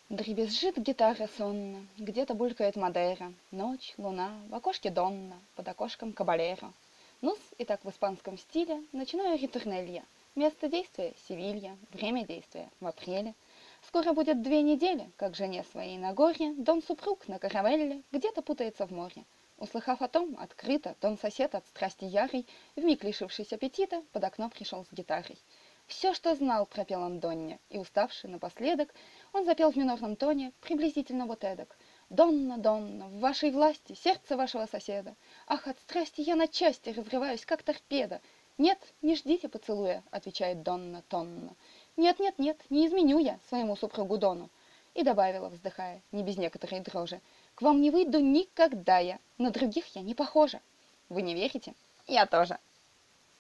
Дребезжит гитара сонно, где-то булькает Мадейра. Ночь, луна, в окошке Донна, под окошком Кабалеро. Ну-с, и так в испанском стиле начинаю ритурнелья. Место действия — Севилья, время действия — в апреле. Скоро будет 2 недели, как жене своей на горе Дон-супруг на каравелле где-то путается в море. Услыхав о том, открыто, Дон-сосед от страсти ярый, вмиг лишившись аппетита, под окно пришел с гитарой. Все, что знал, пропел он Донне, и, уставший напоследок, он запел в минорном тоне приблизительно вот эдак: «Донна, Донна, в вашей власти сердце вашего соседа. Ах, от страсти я на части разрываюсь, как торпеда». «Нет, не ждите поцелуя», — отвечает Донна тонно. «Нет, нет, нет, не изменю я своему супругу Дону». И добавила, вздыхая, не без некоторой дрожи: «К вам не выйду никогда я, на других я не похожа». Вы не верите? Я тоже.